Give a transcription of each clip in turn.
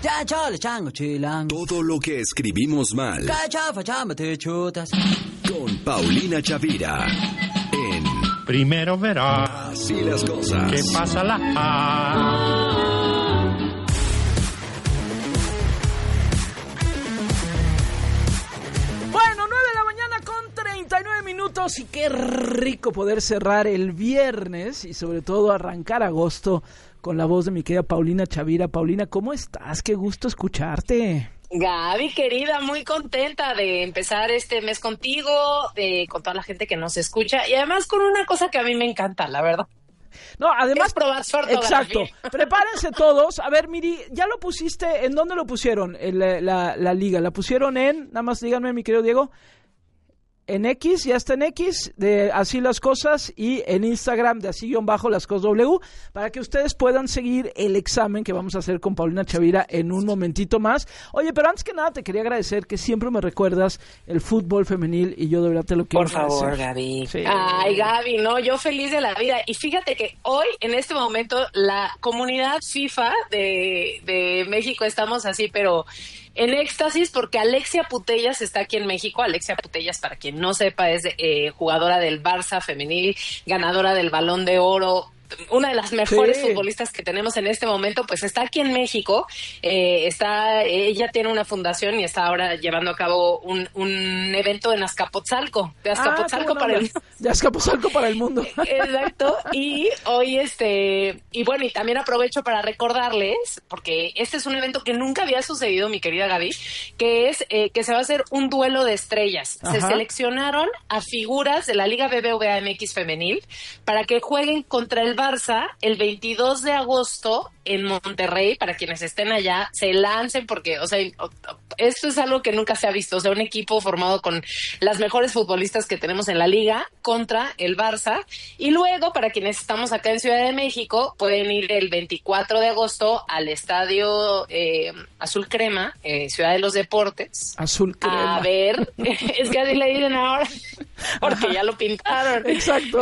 Todo lo que escribimos mal. Con Paulina Chavira. En Primero verás Así las cosas. qué pasa la... Bueno, 9 de la mañana con 39 minutos y qué rico poder cerrar el viernes y sobre todo arrancar agosto con la voz de mi querida Paulina Chavira. Paulina, ¿cómo estás? Qué gusto escucharte. Gaby, querida, muy contenta de empezar este mes contigo, con toda la gente que nos escucha y además con una cosa que a mí me encanta, la verdad. No, además, es probar su ortografía. Exacto. Prepárense todos. A ver, Miri, ¿ya lo pusiste? ¿En dónde lo pusieron? La liga. ¿La pusieron en? Nada más díganme, mi querido Diego. En X, ya está en X, de Así las Cosas, y en Instagram de Así_las Cosas W, para que ustedes puedan seguir el examen que vamos a hacer con Paulina Chavira en un momentito más. Oye, pero antes que nada te quería agradecer que siempre me recuerdas el fútbol femenil y yo de verdad te lo quiero agradecer. Por favor, Gaby. Sí. Ay, Gaby, no, yo feliz de la vida. Y fíjate que hoy, en este momento, la comunidad FIFA de México estamos así, pero en éxtasis, porque Alexia Putellas está aquí en México. Alexia Putellas, para quien no sepa, es jugadora del Barça femenil, ganadora del Balón de Oro, una de las mejores futbolistas que tenemos en este momento, pues está aquí en México. Ella tiene una fundación y está ahora llevando a cabo un evento en Azcapotzalco, de Azcapotzalco de Azcapotzalco para el mundo. Exacto. Y hoy y bueno, y también aprovecho para recordarles, porque este es un evento que nunca había sucedido, mi querida Gaby, que es que se va a hacer un duelo de estrellas. Ajá. Se seleccionaron a figuras de la Liga BBVA MX femenil para que jueguen contra el Barça el 22 de agosto en Monterrey. Para quienes estén allá, se lancen porque, o sea, esto es algo que nunca se ha visto. O sea, un equipo formado con las mejores futbolistas que tenemos en la liga contra el Barça. Y luego, para quienes estamos acá en Ciudad de México, pueden ir el 24 de agosto al estadio Azul Crema, Ciudad de los Deportes. Azul Crema. A ver, es que así le dicen ahora, porque ya lo pintaron. Exacto.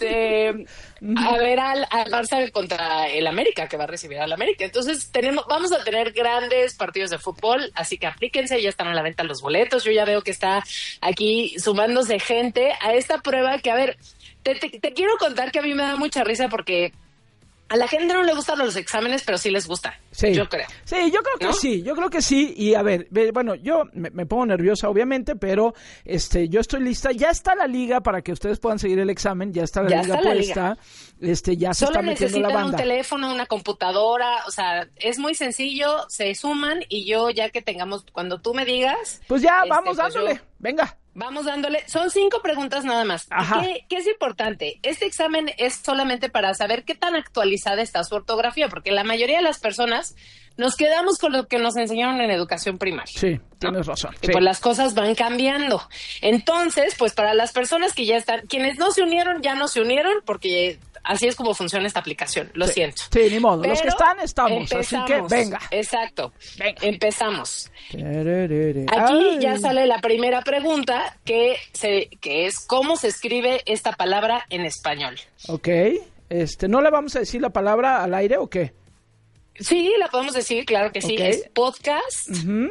A ver al Barça contra el América, que va a recibir al América. Entonces vamos a tener grandes partidos de fútbol, así que aplíquense, ya están a la venta los boletos. Yo ya veo que está aquí sumándose gente a esta prueba que, a ver, te quiero contar que a mí me da mucha risa porque a la gente no le gustan los exámenes, pero sí les gusta. Sí. Yo creo. Sí, yo creo que sí. Y a ver, bueno, yo me pongo nerviosa, obviamente, pero yo estoy lista. Ya está la liga para que ustedes puedan seguir el examen. Ya está la liga puesta. Ya se está metiendo la banda. Solo necesitan un teléfono, una computadora. O sea, es muy sencillo. Se suman y yo, ya que tengamos, cuando tú me digas. Pues ya, vamos dándole. Venga. Vamos dándole. Son 5 preguntas nada más. ¿Qué es importante? Este examen es solamente para saber qué tan actualizada está su ortografía, porque la mayoría de las personas nos quedamos con lo que nos enseñaron en educación primaria. Sí, tienes razón. Y pues las cosas van cambiando. Entonces, pues para las personas que ya están, quienes no se unieron, ya no se unieron, porque así es como funciona esta aplicación. Lo siento. Sí, ni modo. Pero los que están, estamos. Así que venga. Exacto. Venga. Empezamos. Aquí ya sale la primera pregunta, que es ¿cómo se escribe esta palabra en español? Ok. ¿No le vamos a decir la palabra al aire o qué? Sí, la podemos decir, claro que sí. Okay. Es podcast. Uh-huh.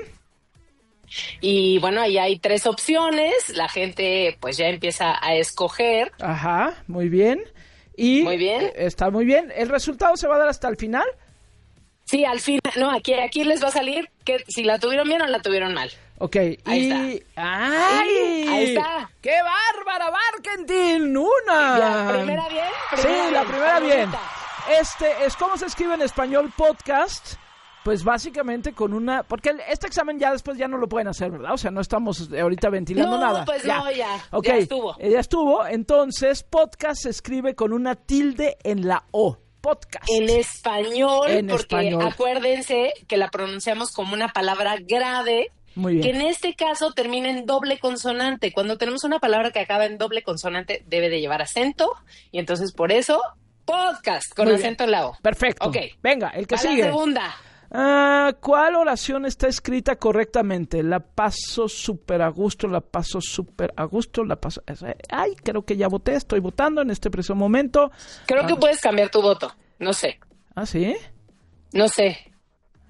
Y bueno, ahí hay 3 opciones. La gente pues ya empieza a escoger. Ajá, muy bien. Y muy bien. Está muy bien. ¿El resultado se va a dar hasta el final? Sí, al final. No, aquí les va a salir que si la tuvieron bien o la tuvieron mal. Ok. Ahí está. ¡Ay! Ahí está. ¡Qué bárbara, Barkentin! ¡Una! ¿La primera bien? La primera bien. Es cómo se escribe en español podcast. Pues básicamente con una... Porque este examen ya después ya no lo pueden hacer, ¿verdad? O sea, no estamos ahorita ventilando nada. No, pues ya. Okay. Ya estuvo. Ya estuvo. Entonces, podcast se escribe con una tilde en la O. Podcast. En español, acuérdense que la pronunciamos como una palabra grave. Muy bien. Que en este caso termina en doble consonante. Cuando tenemos una palabra que acaba en doble consonante, debe de llevar acento. Y entonces, por eso, podcast, con acento en la O. Perfecto. Ok. Venga, el que sigue. La segunda. ¿Cuál oración está escrita correctamente? La paso súper a gusto, la paso súper a gusto, la paso... Ay, creo que ya voté, estoy votando en este preciso momento. Creo que puedes cambiar tu voto, no sé. ¿Ah, sí? No sé.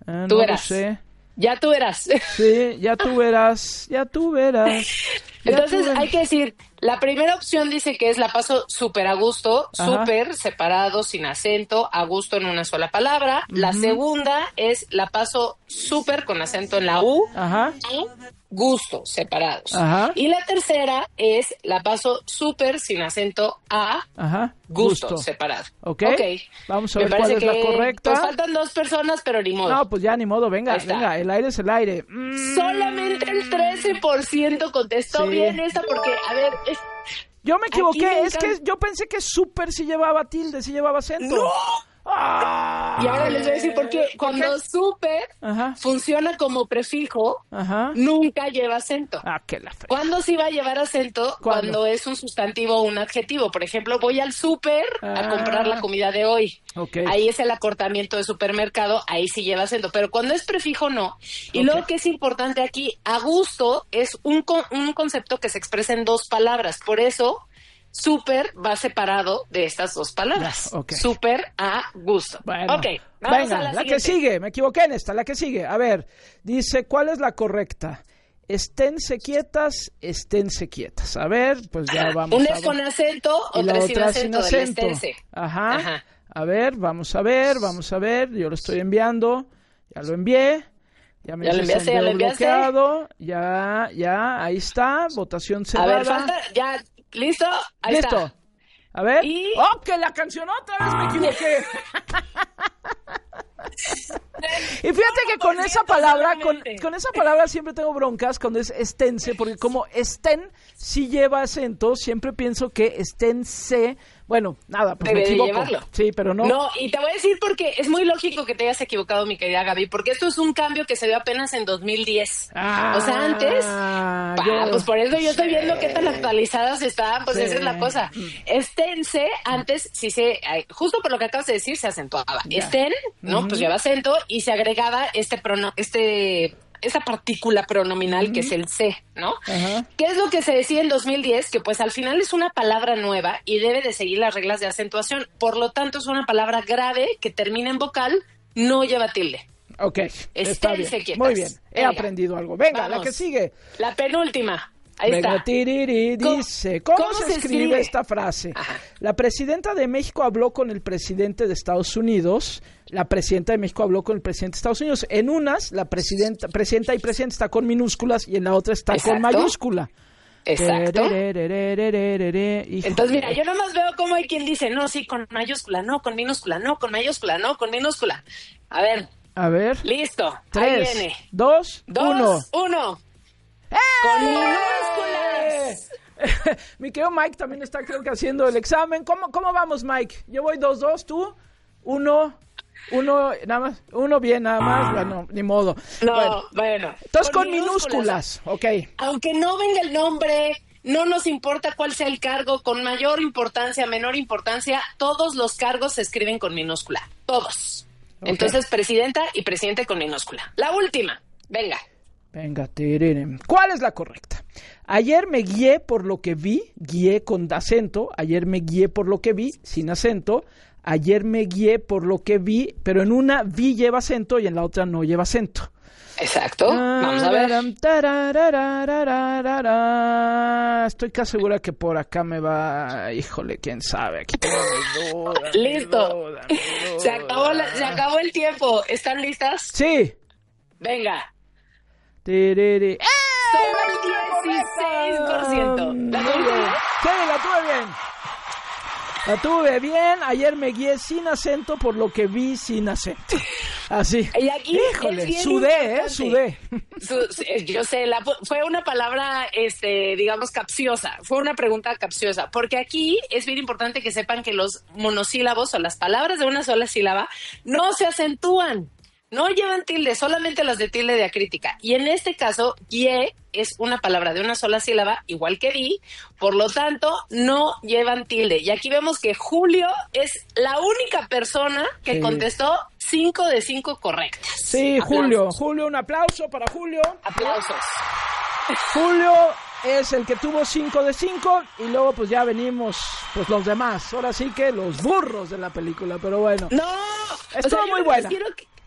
No Tú lo verás. sé. Ya tú verás. Sí, ya tú verás. Entonces hay que decir, la primera opción dice que es la paso súper a gusto, súper separado, sin acento, a gusto en una sola palabra. La segunda es la paso súper con acento en la U, Ajá. y gusto, separados. Ajá. Y la tercera es la paso súper sin acento a Ajá. gusto, separado. Ok. Ok. Vamos a Me ver cuál parece es la que correcta. nos faltan 2 personas, pero ni modo. No, pues ya ni modo, venga, Ahí está. venga, el aire es el aire. Solamente el 13% contestó Sí. bien esta porque, a ver, Yo me equivoqué, Aquí me es que yo pensé que súper sí llevaba tilde, sí llevaba acento. ¡no! ¡Ah! Y ahora les voy a decir por qué. Cuando súper Ajá, funciona como prefijo, ajá. nunca lleva acento. Ah, qué la fe. ¿Cuándo sí va a llevar acento? ¿Cuándo? Cuando es un sustantivo o un adjetivo. Por ejemplo, voy al súper a comprar la comida de hoy. Ok. Ahí es el acortamiento de supermercado, ahí sí lleva acento. Pero cuando es prefijo, no. Y Ok. luego que es importante aquí, a gusto es un concepto que se expresa en 2 palabras. Por eso, súper va separado de estas 2 palabras. Ya, ok. Súper a gusto. Bueno, Ok, vamos venga, a la siguiente. que sigue, me equivoqué en esta, la que sigue. A ver, dice, ¿cuál es la correcta? Esténse quietas, esténse quietas. A ver, pues ya vamos Una a es ver. con acento, Y la otra sin otra acento, sin del acento. esténse. Ajá. Ajá. A ver, vamos a ver. Yo lo estoy enviando. Ya lo envié. Ya me ¿Ya lo dice enviaste? ¿Ya lo envío enviaste? bloqueado. Ya, ahí está. Votación A cerrada. ver, falta, ya, ¿listo? Ahí Listo. está. A ver. Y- ¡Oh, que la canción otra vez me equivoqué! Y fíjate que con esa palabra, con esa palabra siempre tengo broncas cuando es estense, porque como estén sí lleva acento, siempre pienso que esténse, bueno, nada, pues Debe me de equivoco. llevarlo. Sí, pero no. No, y te voy a decir porque es muy lógico que te hayas equivocado, mi querida Gaby, porque esto es un cambio que se dio apenas en 2010. Ah, O sea, antes, pues por eso yo estoy viendo qué tan actualizadas están, pues Sí. esa es la cosa. Esténse, antes, sí justo por lo que acabas de decir, se acentuaba. Ya. Estén, ¿no? Pues lleva acento y se agregaba esa partícula pronominal que es el C, ¿no? Ajá. ¿Qué es lo que se decía en 2010? Que pues al final es una palabra nueva y debe de seguir las reglas de acentuación. Por lo tanto, es una palabra grave que termina en vocal, no lleva tilde. Ok, está bien. Esténse quietas. Muy bien, he Venga. aprendido algo. Venga, Vamos. la que sigue. La penúltima. Ahí Venga, está. tiriri, ¿Cómo- dice, ¿cómo cómo se se escribe escribe? esta frase? Ajá. La presidenta de México habló con el presidente de Estados Unidos. La presidenta de México habló con el presidente de Estados Unidos. En unas, la presidenta y presidente está con minúsculas y en la otra está con Exacto. mayúscula. Exacto. Híjole. Entonces, mira, yo nomás veo cómo hay quien dice, no, sí, con mayúscula, no, con minúscula, no, con mayúscula, no, con minúscula. A ver, A ver. listo. Ahí 3, viene. 2, 2, 1. 1. Con minúsculas. Mi querido Mike también está, creo que, haciendo el examen. ¿Cómo vamos, Mike? Yo voy 2-2, tú 1, nada más. 1 bien, nada más. Bueno, ni modo. No, bueno. Entonces con minúsculas. Ok. Aunque no venga el nombre, no nos importa cuál sea el cargo, con mayor importancia, menor importancia, todos los cargos se escriben con minúscula. Todos. Ok. Entonces, presidenta y presidente con minúscula. La última. Venga. Venga, tireren. ¿Cuál es la correcta? Ayer me guié por lo que vi, guié con acento. Ayer me guié por lo que vi, sin acento. Ayer me guié por lo que vi, pero en una vi lleva acento y en la otra no lleva acento. Exacto. Vamos a ver. Estoy casi segura que por acá me va. Híjole, quién sabe. Aquí tengo mis dudas. Listo. Se acabó el tiempo. ¿Están listas? Sí. Venga. Tiriri. Sobre el 16%. ¿La tuviste? Sí, la tuve bien. La tuve bien. Ayer me guié sin acento por lo que vi sin acento. Así. Y aquí Híjole, es bien sudé, importante. sudé. Yo sé, fue una palabra, digamos, capciosa. Fue una pregunta capciosa. Porque aquí es bien importante que sepan que los monosílabos o las palabras de una sola sílaba no se acentúan. No llevan tilde, solamente las de tilde diacrítica. Y en este caso, guié es una palabra de una sola sílaba, igual que vi, por lo tanto, no llevan tilde. Y aquí vemos que Julio es la única persona que Sí. contestó 5 de 5 correctas. Sí, Aplausos. Julio, un aplauso para Julio. Aplausos. Julio es el que tuvo 5 de 5 y luego pues ya venimos pues los demás. Ahora sí que los burros de la película, pero bueno. No, Estuvo yo muy me buena. refiero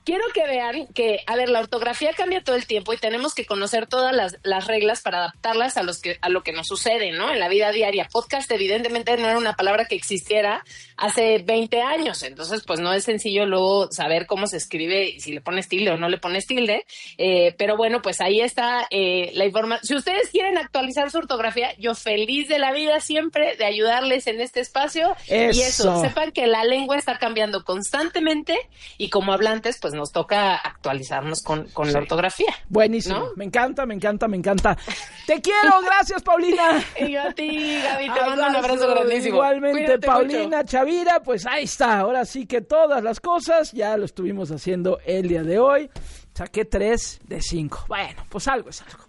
quiero que vean que, a ver, la ortografía cambia todo el tiempo y tenemos que conocer todas las reglas para adaptarlas a lo que nos sucede, ¿no? En la vida diaria. Podcast, evidentemente, no era una palabra que existiera hace 20 años. Entonces, pues no es sencillo luego saber cómo se escribe, si le pones tilde o no le pones tilde. Pero bueno, pues ahí está la información. Si ustedes quieren actualizar su ortografía, yo feliz de la vida siempre de ayudarles en este espacio. Eso. Y eso, sepan que la lengua está cambiando constantemente y como hablantes, pues nos toca actualizarnos con la ortografía. Buenísimo, ¿no? Me encanta. Te quiero, gracias, Paulina. Y a ti, Gaby, te mando un abrazo grandísimo. Igualmente, cuídate, Paulina mucho. Chavira, pues ahí está. Ahora sí que todas las cosas ya lo estuvimos haciendo el día de hoy. Saqué 3 de 5. Bueno, pues algo es algo.